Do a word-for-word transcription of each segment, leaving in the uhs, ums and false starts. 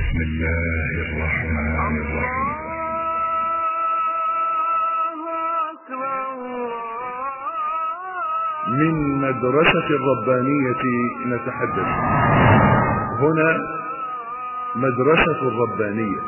بسم الله الرحمن الرحيم. من مدرسة الربانية نتحدث. هنا مدرسة الربانية.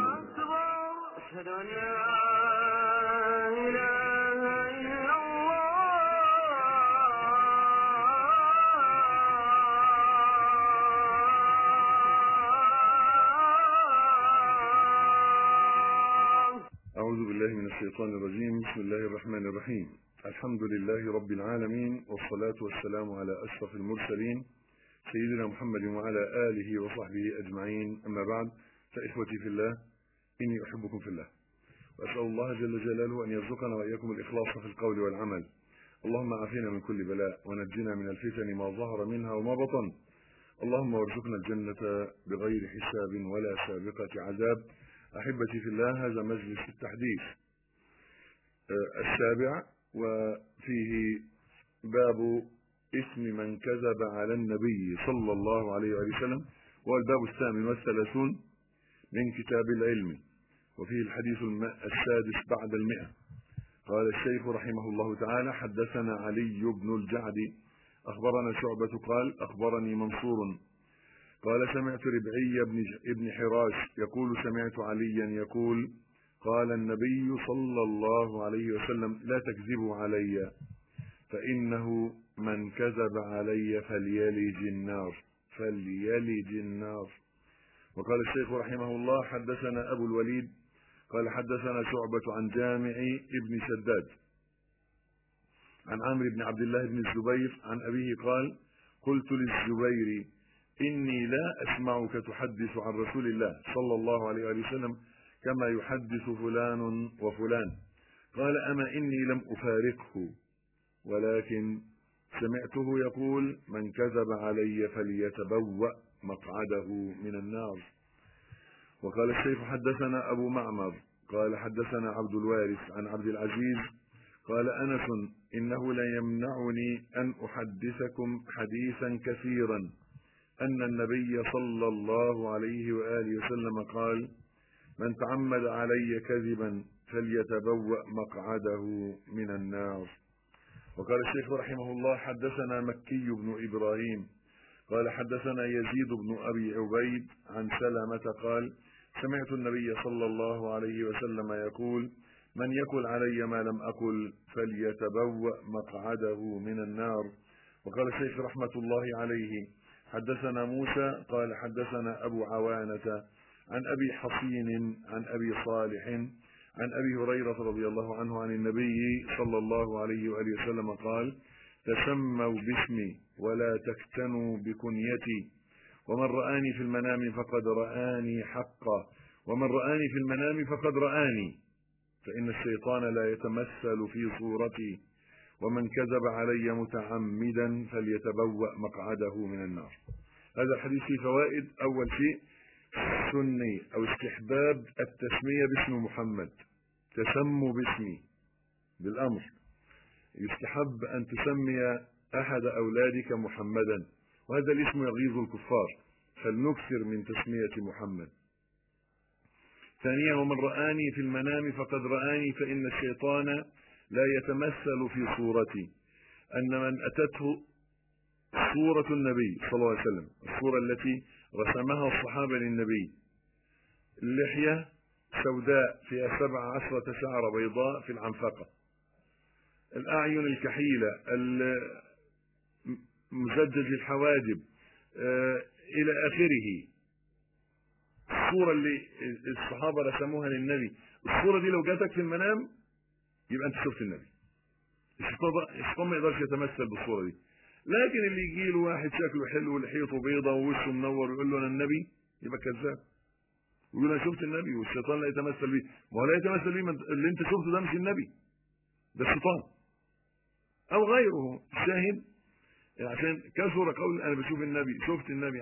أعوذ بالله من الشيطان الرجيم. بسم الله الرحمن الرحيم. الحمد لله رب العالمين، والصلاة والسلام على أشرف المرسلين سيدنا محمد وعلى آله وصحبه أجمعين. أما بعد، فإخوتي في الله، إني أحبكم في الله، وأسأل الله جل جلاله أن يرزقنا وإياكم الإخلاص في القول والعمل. اللهم عافنا من كل بلاء، ونجنا من الفتن ما ظهر منها وما بطن. اللهم وارزقنا الجنة بغير حساب ولا سابقة عذاب. أحبتي في الله، هذا مجلس التحديث السابع، وفيه باب اسم من كذب على النبي صلى الله عليه وسلم، وهو الباب الثامن والثلاثون من كتاب العلم، وفيه الحديث السادس بعد المئة. قال الشيخ رحمه الله تعالى: حدثنا علي بن الجعد أخبرنا شعبة قال: أخبرني منصور قال: سمعت ربعي بن حراش يقول: سمعت عليا يقول: قال النبي صلى الله عليه وسلم: لا تكذبوا علي، فإنه من كذب علي فليلج النار فليلج النار. وقال الشيخ رحمه الله: حدثنا أبو الوليد قال: حدثنا شعبة عن جامع ابن شداد عن عمرو بن عبد الله بن الزبير عن أبيه قال: قلت للزبير: إني لا أسمعك تحدث عن رسول الله صلى الله عليه وسلم كما يحدث فلان وفلان. قال: أما إني لم أفارقه، ولكن سمعته يقول: من كذب علي فليتبوأ مقعده من النار. وقال الشيخ: حدثنا أبو معمر قال: حدثنا عبد الوارث عن عبد العزيز قال: أنس: إنه لا يمنعني أن أحدثكم حديثا كثيرا أن النبي صلى الله عليه وآله وسلم قال: من تعمد علي كذبا فليتبوأ مقعده من النار. وقال الشيخ رحمه الله: حدثنا مكي بن إبراهيم قال: حدثنا يزيد بن أبي عبيد عن سلمة قال: سمعت النبي صلى الله عليه وسلم يقول: من يقل علي ما لم أقل فليتبوأ مقعده من النار. وقال الشيخ رحمة الله عليه: حدثنا موسى قال: حدثنا أبو عوانة عن أبي حصين عن أبي صالح عن أبي هريرة رضي الله عنه عن النبي صلى الله عليه وآله وسلم قال: تسموا باسمي ولا تكتنوا بكنيتي، ومن رآني في المنام فقد رآني حقا، ومن رآني في المنام فقد رآني، فإن الشيطان لا يتمثل في صورتي، ومن كذب علي متعمدا فليتبوأ مقعده من النار. هذا الحديث فيه فوائد. أول شيء سني أو استحباب التسمية باسم محمد. تسموا باسمي بالأمر، يستحب أن تسمي أحد أولادك محمدا، وهذا الاسم يغيظ الكفار، فلنكثر من تسمية محمد. ثانيا: ومن رآني في المنام فقد رآني، فإن الشيطان لا يتمثل في صورتي، أن من أتته صورة النبي صلى الله عليه وسلم، الصورة التي رسمها الصحابة للنبي، اللحية سوداء فيها سبع عشرة شعرة بيضاء في العنفقة، الأعين الكحيلة، مزجج الحواجب، إلى آخره. الصورة اللي الصحابة رسموها للنبي، الصورة دي لو جاتك في المنام يبقى أنت شفت النبي. الشيطان ما يقدرش يتمثل بالصورة دي. لكن اللي يجي له واحد شكله حلو ولحيته بيضة ووشه منور ويقول له أنا النبي، يبقى كذاب، ويقول أنا شفت النبي، والشيطان لا يتمثل بيه. ما هو لا يتمثل بيه، اللي أنت شفته ده مش النبي، ده الشيطان أو غيره. الشاهد عشان كثر قول أنا بشوف النبي، شفت النبي،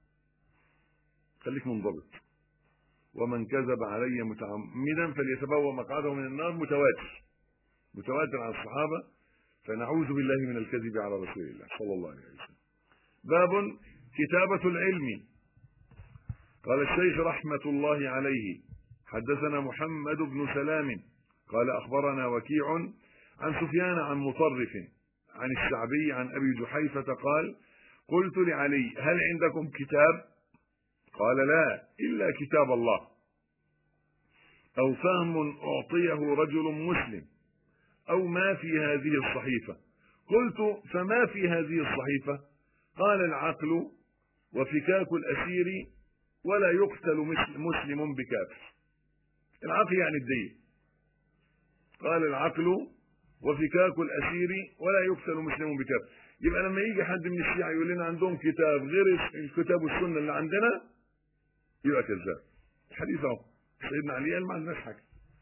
خليك منضبط. ومن كذب علي متعمدا فليتبوأ مقعده من النار، متواتر متواتر عن الصحابة، فنعوذ بالله من الكذب على رسول الله صلى الله عليه وسلم. باب كتابة العلم. قال الشيخ رحمة الله عليه حدثنا محمد بن سلام قال أخبرنا وكيع عن سفيان عن مطرف عن الشعبي عن أبي جحيفة قال قلت لعلي هل عندكم كتاب؟ قال لا إلا كتاب الله أو فهم أعطيه رجل مسلم أو ما في هذه الصحيفة. قلت فما في هذه الصحيفة؟ قال العقل وفكاك الأسير ولا يقتل مسلم بكافر. العقل يعني الدين. قال العقل وفكاك الأسير ولا يقتل مسلم بكافر. يبقى لما يجي حد من الشيعة يقول لنا عندهم كتاب غير الكتاب والسنة اللي عندنا يبقى كذاب. الحديث اهو سيدنا علي قال ما عندناش حاجة.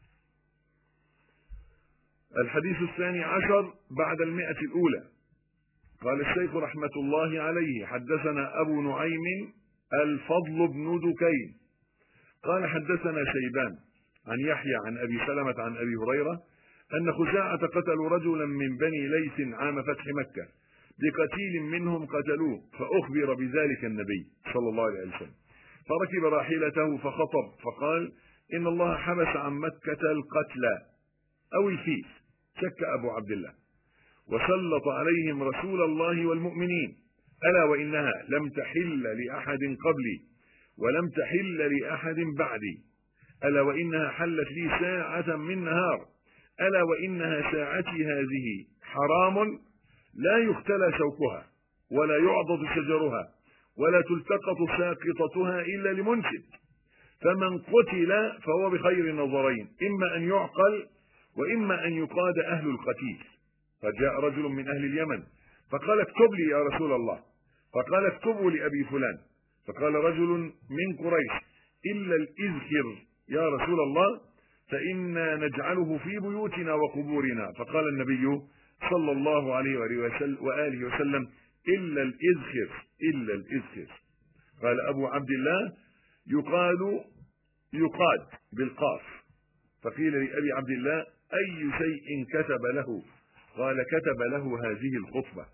الحديث الثاني عشر بعد المئة الأولى. قال الشيخ رحمة الله عليه حدثنا أبو نعيم الفضل بن دكين قال حدثنا شيبان عن يحيى عن أبي سلمة عن أبي هريرة أن خزاعة قتلوا رجلا من بني ليث عام فتح مكة بقتيل منهم قتلوه فأخبر بذلك النبي صلى الله عليه وسلم فركب راحلته فخطب فقال إن الله حبس عن مكة القتلى أو الفيل شك أبو عبد الله وسلط عليهم رسول الله والمؤمنين ألا وإنها لم تحل لأحد قبلي ولم تحل لأحد بعدي ألا وإنها حلت لي ساعة من نهار ألا وإنها ساعتي هذه حرام لا يختلى شوكها ولا يعضد شجرها ولا تلتقط ساقطتها إلا لمنشد فمن قتل فهو بخير النظرين إما أن يعقل وإما أن يقاد أهل القتيل. فجاء رجل من أهل اليمن فقال اكتب لي يا رسول الله فقال اكتبوا لأبي فلان فقال رجل من قريش إلا الإذخر يا رسول الله فإنا نجعله في بيوتنا وقبورنا فقال النبي صلى الله عليه وآله وسلم إلا الإذخر إلا الإذخر. قال أبو عبد الله يقال يقاد بالقاف فقيل لأبي عبد الله أي شيء كتب له قال كتب له هذه الخطبة.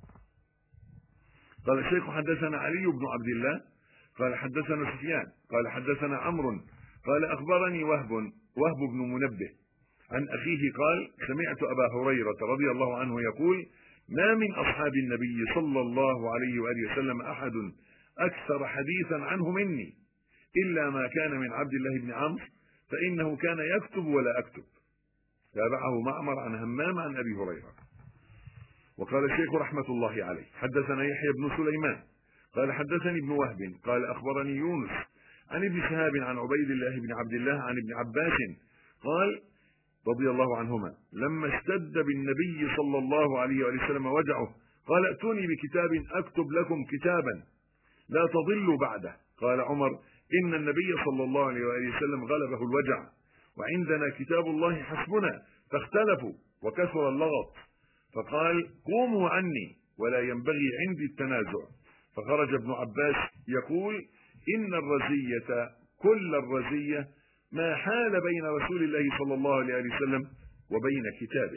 قال الشيخ حدثنا علي بن عبد الله قال حدثنا سفيان قال حدثنا عمرو قال أخبرني وهب وهب بن منبه عن أخيه قال سمعت أبا هريرة رضي الله عنه يقول ما من أصحاب النبي صلى الله عليه وآله وسلم أحد أكثر حديثا عنه مني إلا ما كان من عبد الله بن عمرو فإنه كان يكتب ولا أكتب. تابعه معمر عن همام عن أبي هريرة. وقال الشيخ رحمة الله عليه حدثنا يحيى بن سليمان قال حدثني ابن وهب قال أخبرني يونس عن ابن شهاب عن عبيد الله بن عبد الله عن ابن عباس قال رضي الله عنهما لما اشتد بالنبي صلى الله عليه وسلم وجعه قال ائتوني بكتاب أكتب لكم كتابا لا تضلوا بعده. قال عمر إن النبي صلى الله عليه وسلم غلبه الوجع وعندنا كتاب الله حسبنا فاختلفوا وكثر اللغط فقال قوموا عني ولا ينبغي عندي التنازع. فخرج ابن عباس يقول إن الرزية كل الرزية ما حال بين رسول الله صلى الله عليه وسلم وبين كتابه.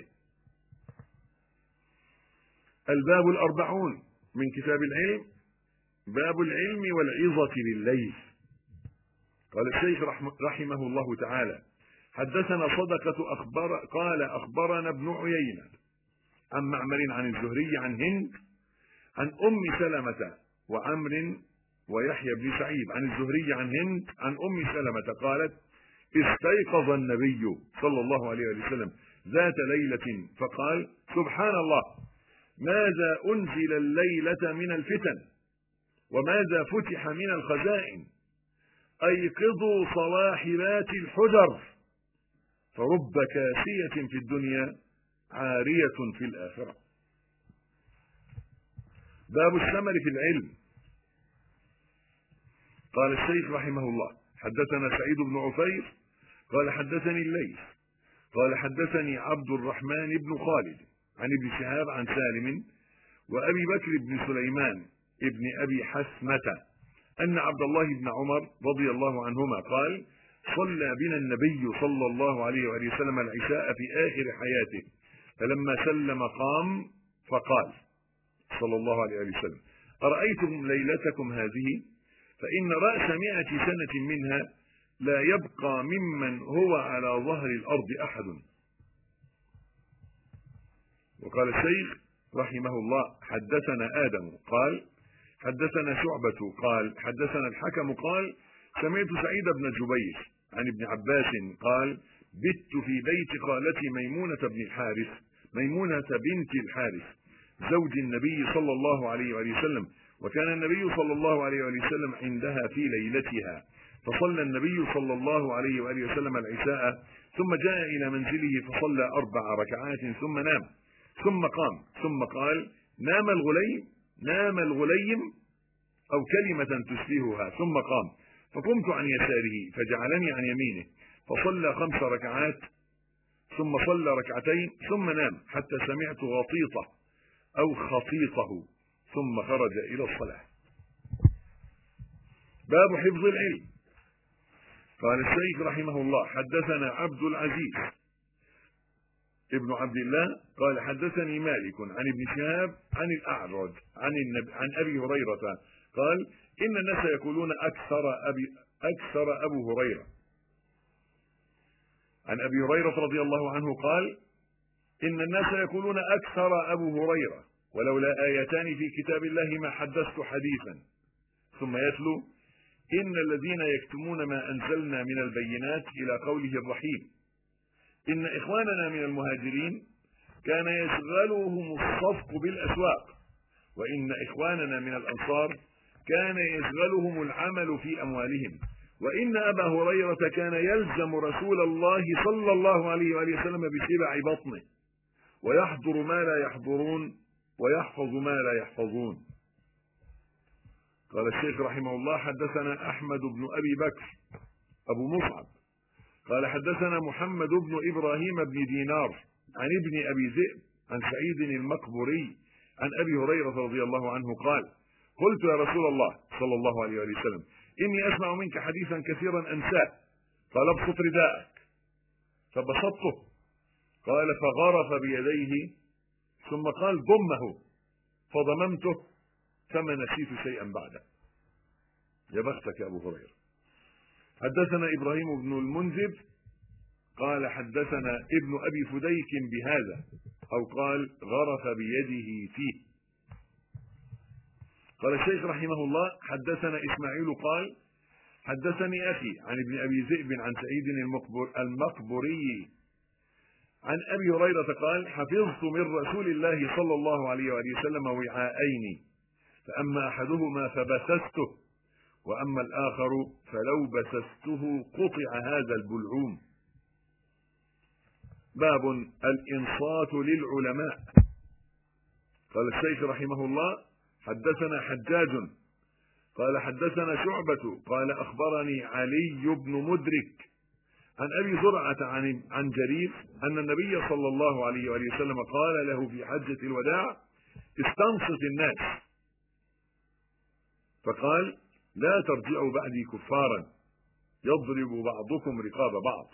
الباب الأربعون من كتاب العلم باب العلم والعظة بالليل. قال الشيخ رحمه الله تعالى حدثنا صدقة أخبر قال أخبرنا ابن عيينة عن معمر عن الزهري عن هند عن أم سلمة وعمر ويحيى بن سعيد عن الزهري عن هند عن أم سلمة قالت استيقظ النبي صلى الله عليه وسلم ذات ليلة فقال سبحان الله ماذا أنزل الليلة من الفتن وماذا فتح من الخزائن أيقظوا صواحبات الحجر فرب كاسية في الدنيا عارية في الآخرة. باب الثمر في العلم. قال الشيخ رحمه الله حدثنا سعيد بن عفير قال حدثني الليث قال حدثني عبد الرحمن بن خالد عن ابن شهاب عن سالم وأبي بكر بن سليمان ابن أبي حسمة أن عبد الله بن عمر رضي الله عنهما قال صلى بنا النبي صلى الله عليه وآله وسلم العشاء في آخر حياته فلما سلم قام فقال صلى الله عليه وآله وسلم أرأيتم ليلتكم هذه فإن رأس مئة سنة منها لا يبقى ممن هو على ظهر الأرض أحد. وقال الشيخ رحمه الله: حدثنا آدم قال حدثنا شعبة قال حدثنا الحكم قال سمعت سعيد بن جبير عن ابن عباس قال: بت في بيت خالتي ميمونة بن الحارث ميمونة بنت الحارث زوج النبي صلى الله عليه وآله وسلم، وكان النبي صلى الله عليه وآله وسلم عندها في ليلتها، فصلى النبي صلى الله عليه وآله وسلم العشاء ثم جاء إلى منزله فصلى أربع ركعات ثم نام، ثم قام ثم قال: نام الغليم نام الغليم أو كلمة تشبهها، ثم قام فقمت عن يساره فجعلني عن يمينه فصلى خمس ركعات ثم صلى ركعتين ثم نام حتى سمعت غطيطه أو خطيطه ثم خرج إلى الصلاة. باب حفظ العلم. قال الشيخ رحمه الله: حدثنا عبد العزيز ابن عبد الله قال حدثني مالك عن ابن شهاب عن الأعرج عن, النبي عن أبي هريرة قال: إن الناس يقولون أكثر أبي أكثر أبو هريرة. عن أبي هريرة رضي الله عنه قال: إن الناس يقولون أكثر أبو هريرة، ولولا آيتان في كتاب الله ما حدثت حديثا. ثم يتلو: إن الذين يكتمون ما أنزلنا من البينات إلى قوله الرحيم. إن إخواننا من المهاجرين كان يشغلهم الصفق بالأسواق، وإن إخواننا من الأنصار كان يشغلهم العمل في أموالهم، وإن أبا هريرة كان يلزم رسول الله صلى الله عليه وآله وسلم بشبع بطنه، ويحضر ما لا يحضرون ويحفظ ما لا يحفظون. قال الشيخ رحمه الله: حدثنا أحمد بن أبي بكر أبو مصعب قال حدثنا محمد بن إبراهيم بن دينار عن ابن أبي ذئب عن سعيد المقبوري عن أبي هريرة رضي الله عنه قال: قلت يا رسول الله صلى الله عليه وسلم: إني أسمع منك حديثا كثيرا أنساه. قال: ابسط رداءك. فبسطته. قال: فغرف بيديه ثم قال: ضمه. فضممته فما نسيت شيئا بعده. يا بختك يا أبو هريرة. حدثنا إبراهيم بن المنذر قال حدثنا ابن أبي فديك بهذا، أو قال: غرف بيده فيه. قال الشيخ رحمه الله: حدثنا إسماعيل قال حدثني أخي عن ابن أبي ذئب عن سعيد المقبر المقبوري عن أبي هريرة قال: حفظت من رسول الله صلى الله عليه وآله وسلم وعاءين، فأما أحدهما فبسسته، وأما الآخر فلو بسسته قطع هذا البلعوم. باب الإنصات للعلماء. قال الشيخ رحمه الله: حدثنا حجاج قال حدثنا شعبة قال أخبرني علي بن مدرك عن أبي زرعة عن عن جرير أن النبي صلى الله عليه وآله وسلم قال له في حجة الوداع: استنصت الناس. فقال: لا ترجعوا بعدي كفارا يضرب بعضكم رقاب بعض.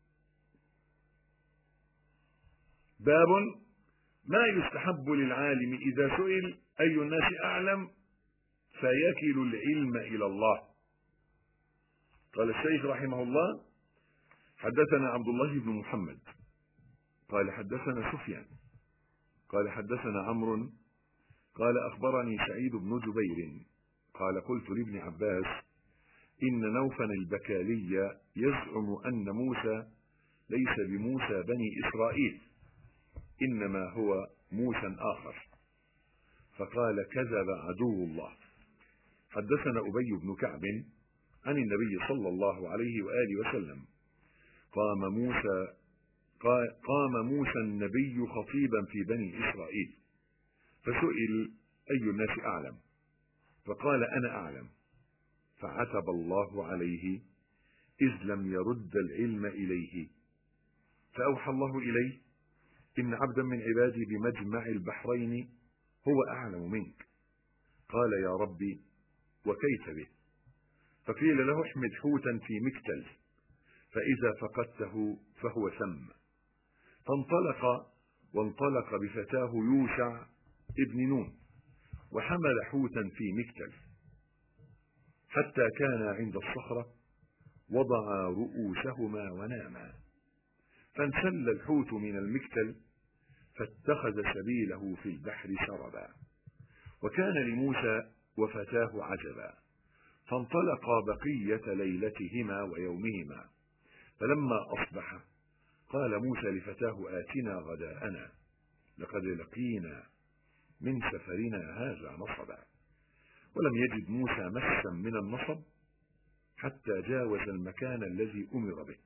باب ما يستحب للعالم إذا سئل أي الناس أعلم فيكل العلم إلى الله. قال الشيخ رحمه الله: حدثنا عبد الله بن محمد قال حدثنا سفيان قال حدثنا عمرو قال أخبرني سعيد بن جبير قال: قلت لابن عباس: إن نوفا البكالي يزعم أن موسى ليس بموسى بني إسرائيل، إنما هو موسى آخر. فقال: كذب عدو الله. حدثنا أبي بن كعب عن النبي صلى الله عليه وآله وسلم: قام موسى قام موسى النبي خطيبا في بني إسرائيل، فسئل أي الناس أعلم، فقال: أنا أعلم. فعتب الله عليه إذ لم يرد العلم إليه، فأوحى الله إليه: إن عبدا من عبادي بمجمع البحرين هو أعلم منك. قال: يا ربي وكيف به؟ فقيل له: احمد حوتا في مكتل، فإذا فقدته فهو ثم. فانطلق وانطلق بفتاه يوشع ابن نون، وحمل حوتا في مكتل، حتى كان عند الصخرة وضعا رؤوسهما وناما، فانسل الحوت من المكتل فاتخذ سبيله في البحر سربا. وكان لموسى وفتاه عجبا، فانطلقا بقية ليلتهما ويومهما. فلما أصبح قال موسى لفتاه آتنا غداءنا لقد لقينا من سفرنا هذا نصبا. ولم يجد موسى مسا من النصب حتى جاوز المكان الذي أمر به.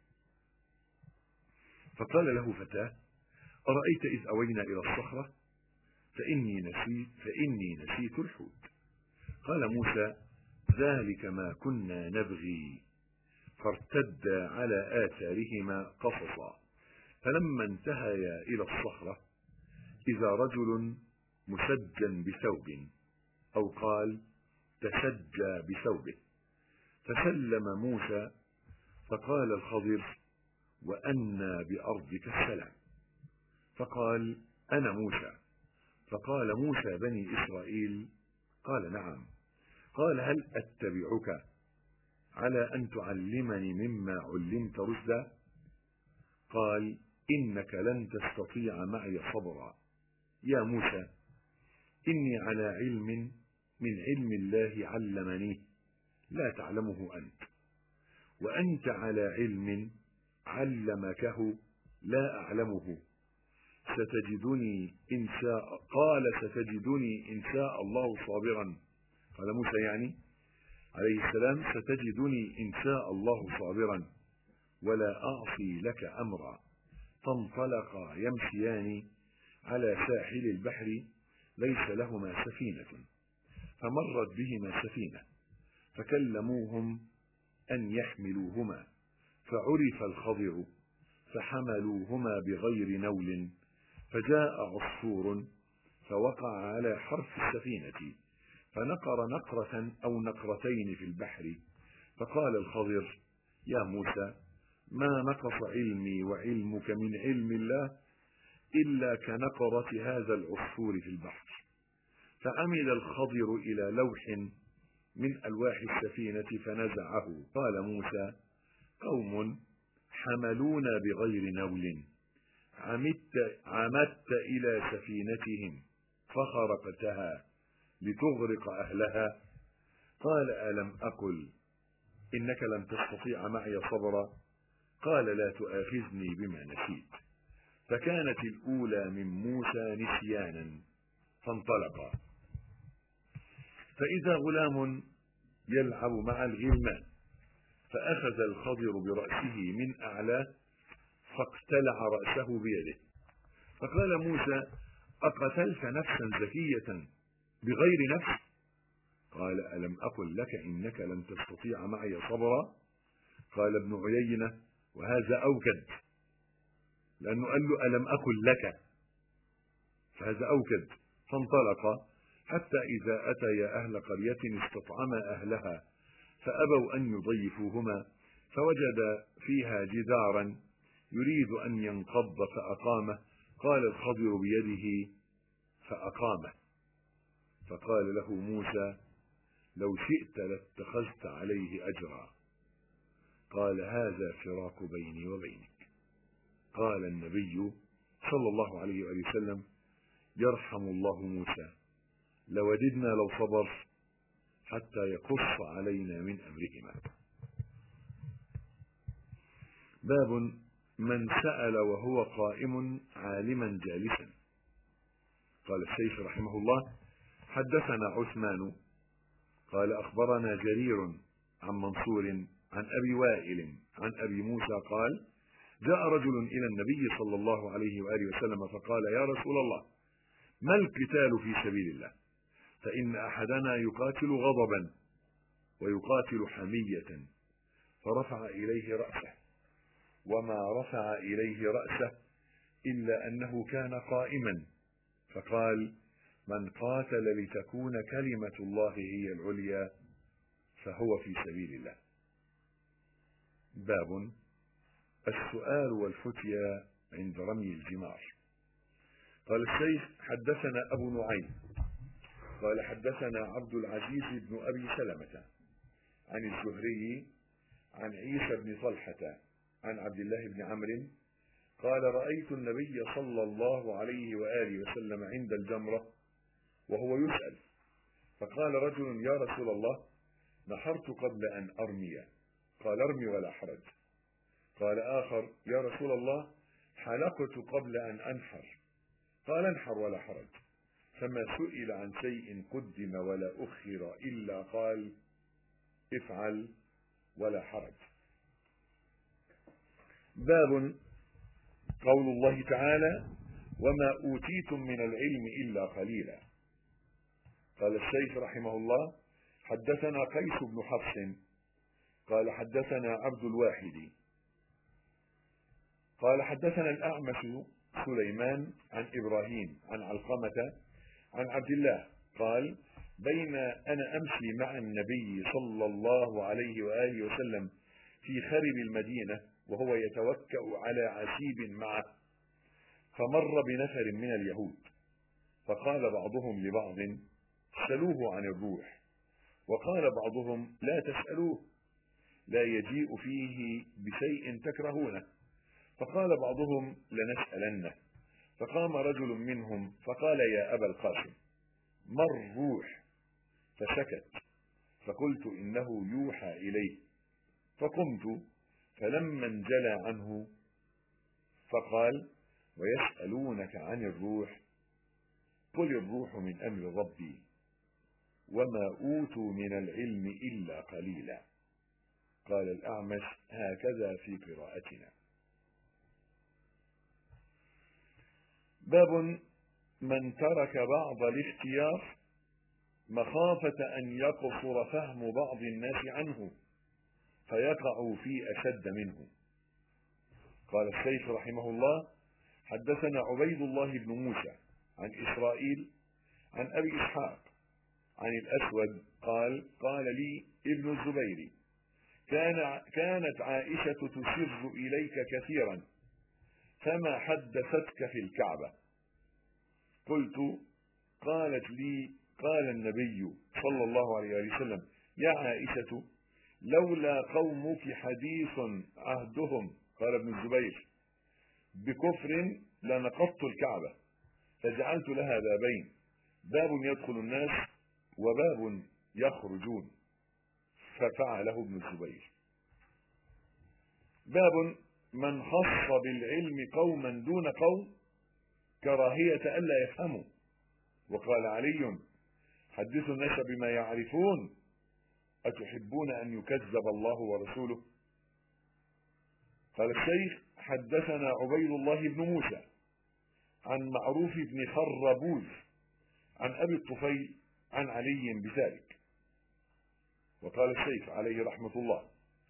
فقال له فتاه أرأيت إذ أوينا إلى الصخرة فإني نسيت, فإني نسيت الحوت. قال موسى ذلك ما كنا نبغي، فارتدا على آثارهما قصصا. فلما انتهيا إلى الصخرة إذا رجل مسجى بثوب، أو قال تسجى بثوبه، فسلم موسى. فقال الخضر وأنى بأرضك السلام. فقال أنا موسى. فقال موسى بني إسرائيل قال نعم. قال هل أتبعك على أن تعلمني مما علمت رشدا؟ قال إنك لن تستطيع معي صبرا يا موسى، إني على علم من علم الله علمنيه لا تعلمه أنت، وأنت على علم علمكه لا أعلمه. ستجدني إن شاء قال ستجدني إن شاء الله صابرا. قال موسى يعني عليه السلام ستجدني إن شاء الله صابرا ولا أعصي لك أمرا. فانطلقا يمشيان على ساحل البحر ليس لهما سفينة، فمرت بهما سفينة فكلموهم أن يحملوهما، فعرف الخضر فحملوهما بغير نول. فجاء عصفور فوقع على حرف السفينة فنقر نقرة أو نقرتين في البحر. فقال الخضر يا موسى ما نقص علمي وعلمك من علم الله إلا كنقرة هذا العصفور في البحر. فعمد الخضر إلى لوح من ألواح السفينة فنزعه. قال موسى قوم حملونا بغير نول، عمدت, عمدت إلى سفينتهم فخرقتها لتغرق أهلها. قال ألم أقل إنك لن تستطيع معي صبرا؟ قال لا تؤاخذني بما نسيت. فكانت الأولى من موسى نسيانا فانطلقا. فإذا غلام يلعب مع الغلمان، فأخذ الخضر برأسه من أعلاه فاقتلع رأسه بيده. فقال موسى أقتلت نفسا زكية بغير نفس؟ قال ألم أقل لك إنك لن تستطيع معي صبرا؟ قال ابن عيينة وهذا أوكد، لأنه قال له ألم أقل لك، فهذا أوكد. فانطلقا حتى إذا أتيا أهل قرية استطعما أهلها فأبوا أن يضيفوهما، فوجد فيها جدارا يريد أن ينقض فأقامه. قال الخضر بيده فأقامه. فقال له موسى لو شئت لاتخذت عليه أجرا. قال هذا فراق بيني وبينك. قال النبي صلى الله عليه وآله وسلم يرحم الله موسى، لوددنا لو صبر حتى يقص علينا من أمرهما. باب من سأل وهو قائم عالما جالسا. قال الشيخ رحمه الله حدثنا عثمان قال أخبرنا جرير عن منصور عن أبي وائل عن أبي موسى قال جاء رجل إلى النبي صلى الله عليه وآله وسلم فقال يا رسول الله ما القتال في سبيل الله؟ فإن أحدنا يقاتل غضبا ويقاتل حمية. فرفع إليه رأسه، وما رفع إليه رأسه إلا أنه كان قائما، فقال من قاتل لتكون كلمة الله هي العليا فهو في سبيل الله. باب السؤال والفتيا عند رمي الجمار. قال الشيخ حدثنا أبو نعيم قال حدثنا عبد العزيز بن أبي سلمة عن الزهري عن عيسى بن طلحة عن عبد الله بن عمرو قال رأيت النبي صلى الله عليه وآله وسلم عند الجمرة وهو يسأل، فقال رجل يا رسول الله نحرت قبل أن أرمي، قال ارمي ولا حرج. قال آخر يا رسول الله حلقت قبل أن أنحر، قال انحر ولا حرج. فما سئل عن شيء قدم ولا أخر إلا قال افعل ولا حرج. باب قول الله تعالى وما أوتيتم من العلم إلا قليلا. قال الشيخ رحمه الله حدثنا قيس بن حفص قال حدثنا عبد الواحد قال حدثنا الأعمش سليمان عن إبراهيم عن علقمة عن عبد الله قال بين أنا أمشي مع النبي صلى الله عليه وآله وسلم في خرب المدينة وهو يتوكأ على عسيب معه، فمر بنفر من اليهود، فقال بعضهم لبعض سلوه عن الروح، وقال بعضهم لا تسألوه لا يجيء فيه بشيء تكرهونه، فقال بعضهم لنسألنه. فقام رجل منهم فقال يا أبا القاسم ما الروح؟ فسكت، فقلت إنه يوحى إليه، فقمت فلما انجلى عنه فقال ويسألونك عن الروح قل الروح من أمر ربي وما أوتوا من العلم إلا قليلا. قال الأعمش هكذا في قراءتنا. باب من ترك بعض الاختيار مخافة أن يقصر فهم بعض الناس عنه فيقع في أشد منه. قال الشيخ رحمه الله حدثنا عبيد الله بن موسى عن إسرائيل عن أبي إسحاق عن الأسود قال قال لي ابن الزبير كان كانت عائشة تسر إليك كثيرا فما حدثتك في الكعبة؟ قلت قالت لي قال النبي صلى الله عليه وسلم يا عائشة لولا قومك حديث عهدهم قال ابن الزبير بكفر لنقضت الكعبة فجعلت لها بابين باب يدخل الناس وباب يخرجون، ففعله ابن الزبير. باب من خص بالعلم قوما دون قوم كراهية ألا يفهموا. وقال علي حدثوا الناس بما يعرفون أتحبون أن يكذب الله ورسوله؟ قال الشيخ حدثنا عبيد الله بن موسى عن معروف بن خربوز عن أبي الطفيل عن علي بذلك. وقال الشيخ عليه رحمة الله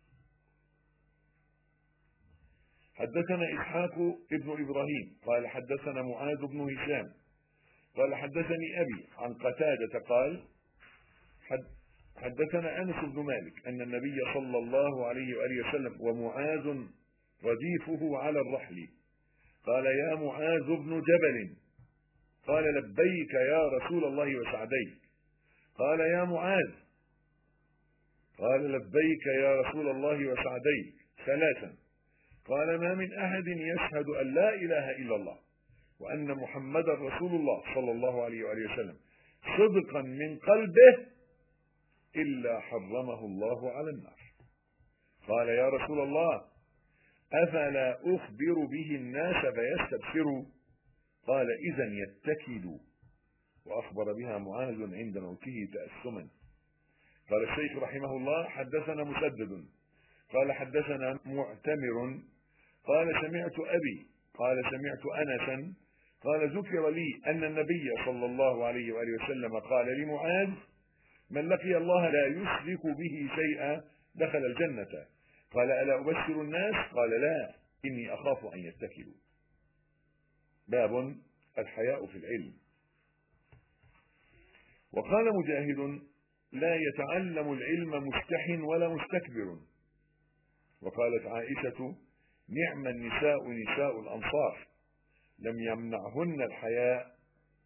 حدثنا إسحاق ابن إبراهيم قال حدثنا معاذ بن هشام قال حدثني أبي عن قتادة قال حد حدثنا أنس بن مالك أن النبي صلى الله عليه وآله وسلم ومعاذ رديفه على الرحل قال يا معاذ بن جبل قال لبيك يا رسول الله وسعديك قال يا معاذ قال لبيك يا رسول الله وسعديك ثلاثا قال ما من أحد يشهد أن لا إله إلا الله وأن محمدا رسول الله صلى الله عليه وآله وسلم صدقا من قلبه إلا حرمه الله على النار. قال يا رسول الله أفلا أخبر به الناس فيستبشروا؟ قال إذا يتكلوا. وأخبر بها معاذ عند موته تأسما. قال الشيخ رحمه الله حدثنا مسدد قال حدثنا معتمر قال سمعت أبي قال سمعت أنسا قال ذكر لي أن النبي صلى الله عليه وآله وسلم قال لمعاذ من لقي الله لا يشرك به شيئا دخل الجنة. قال ألا أبشر الناس؟ قال لا إني أخاف أن يتكلوا. باب الحياء في العلم. وقال مجاهد لا يتعلم العلم مستح ولا مستكبر. وقالت عائشة نعم النساء نساء الأنصار لم يمنعهن الحياء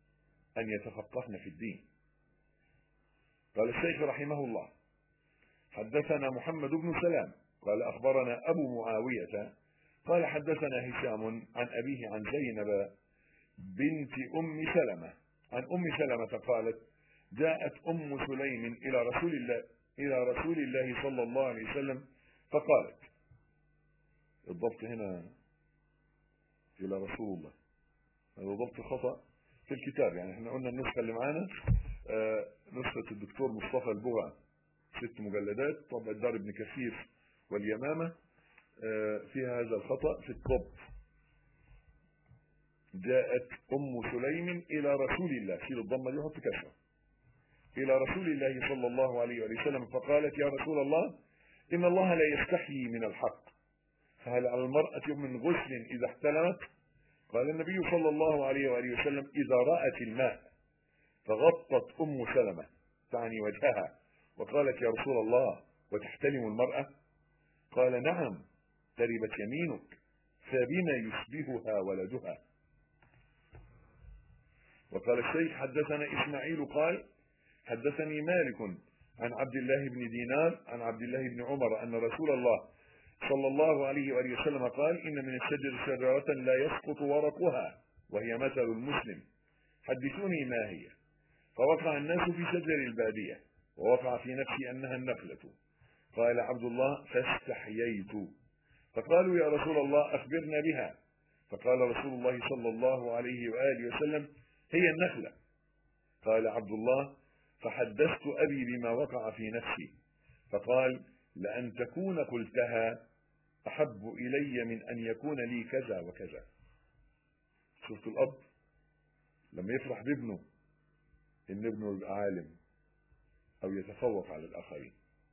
أن يتفقهن في الدين. قال الشيخ رحمه الله حدثنا محمد بن سلام قال أخبرنا أبو معاوية قال حدثنا هشام عن أبيه عن زينب بنت أم سلمة عن أم سلمة قالت جاءت أم سليم إلى رسول الله إلى رسول الله صلى الله عليه وسلم فقالت، الضبط هنا إلى رسول الله، هذا ضبط خطأ في الكتاب. يعني احنا قلنا النسخة اللي معانا آه نسخة الدكتور مصطفى البغا ست مجلدات طبع الدار ابن كثير واليمامة آه فيها هذا الخطأ في الضبط. جاءت أم سليم إلى رسول الله، شيل الضمة دي وحط كسرة، إلى رسول الله صلى الله عليه وسلم فقالت يا رسول الله إن الله لا يستحيي من الحق، فهل على المرأة من غسل إذا احتلمت؟ قال النبي صلى الله عليه وآله وسلم إذا رأت الماء، فغطت أم سلمة تعني وجهها وقالت يا رسول الله وتحتلم المرأة؟ قال نعم تربت يمينك، فبما يشبهها ولدها. وقال الشيخ حدثنا إسماعيل قال حدثني مالك عن عبد الله بن دينار عن عبد الله بن عمر أن رسول الله صلى الله عليه وآله وسلم قال إن من الشجر شجرة لا يسقط ورقها وهي مثل المسلم، حدثوني ما هي؟ فوقع الناس في شجر البادية ووقع في نفسي أنها النخلة. قال عبد الله فاستحييت، فقالوا يا رسول الله أخبرنا بها، فقال رسول الله صلى الله عليه وآله وسلم هي النخلة. قال عبد الله فحدثت أبي بما وقع في نفسي، فقال لأن تكون قلتها أحب إلي من أن يكون لي كذا وكذا. شفت الأب لما يفرح بابنه إن ابنه يبقى عالم أو يتفوق على الآخرين.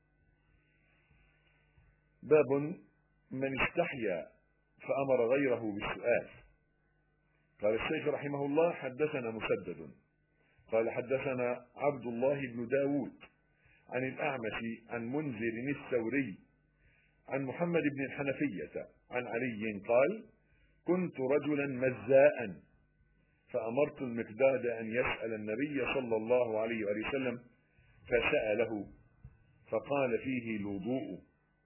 باب من استحيا فأمر غيره بالسؤال. قال الشيخ رحمه الله حدثنا مسدد قال حدثنا عبد الله بن داود عن الأعمش عن منذر الثوري عن محمد بن الحنفية عن علي قال كنت رجلا مزاء فأمرت المقداد أن يسأل النبي صلى الله عليه وآله وسلم فسأله فقال فيه الوضوء.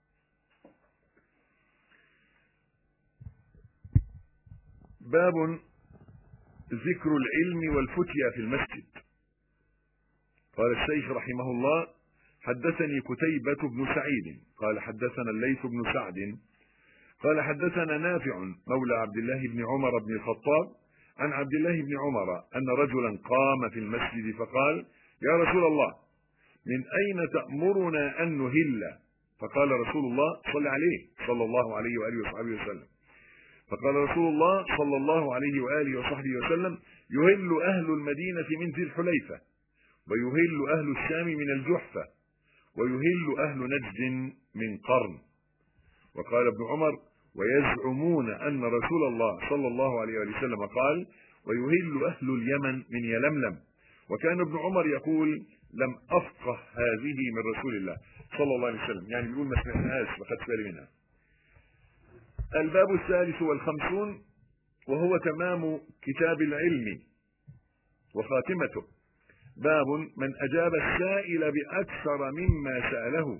باب ذكر العلم والفتيا في المسجد. قال الشيخ رحمه الله حدثني كتيبة بن سعيد قال حدثنا الليث بن سعد قال حدثنا نافع مولى عبد الله بن عمر بن الخطاب عن عبد الله بن عمر أن رجلا قام في المسجد فقال يا رسول الله من أين تأمرنا أن نهل؟ فقال رسول الله صلى عليه صلى الله عليه وآله وصحبه وسلم فقال رسول الله صلى الله عليه وآله وصحبه وسلم يهل أهل المدينة من ذي الحليفة ويهل أهل الشام من الجحفة ويهل أهل نجد من قرن. وقال ابن عمر ويزعمون أن رسول الله صلى الله عليه وسلم قال ويهل أهل اليمن من يلملم. وكان ابن عمر يقول لم أفقه هذه من رسول الله صلى الله عليه وسلم، يعني بيقول ما سمعناهاش ما خدتش بالي منها. الباب الثالث والخمسون وهو تمام كتاب العلم وخاتمته. باب من أجاب السائل بأكثر مما سأله.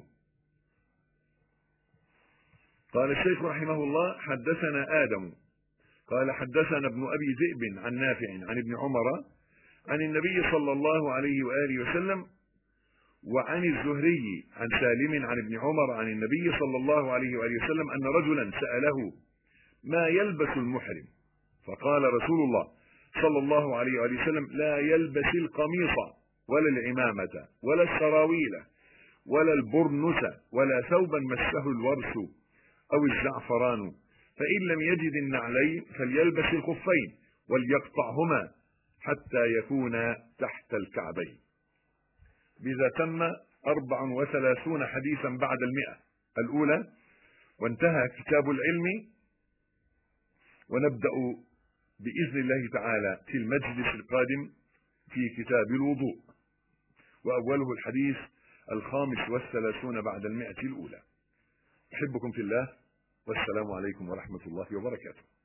قال الشيخ رحمه الله حدثنا آدم قال حدثنا ابن أبي ذئب عن نافع عن ابن عمر عن النبي صلى الله عليه وآله وسلم وعن الزهري عن سالم عن ابن عمر عن النبي صلى الله عليه وآله وسلم أن رجلا سأله ما يلبس المحرم؟ فقال رسول الله صلى الله عليه وآله وسلم لا يلبس القميص ولا العمامة ولا السراويل ولا البرنس ولا ثوبا مسه الورس أو الزعفران، فإن لم يجد النعلين فليلبس الخفين وليقطعهما حتى يكون تحت الكعبين. بذا تم أربع وثلاثون حديثا بعد المئة الأولى، وانتهى كتاب العلم، ونبدأ بإذن الله تعالى في المجلس القادم في كتاب الوضوء، وأوله الحديث الخامس والثلاثون بعد المئة الأولى. أحبكم في الله، والسلام عليكم ورحمة الله وبركاته.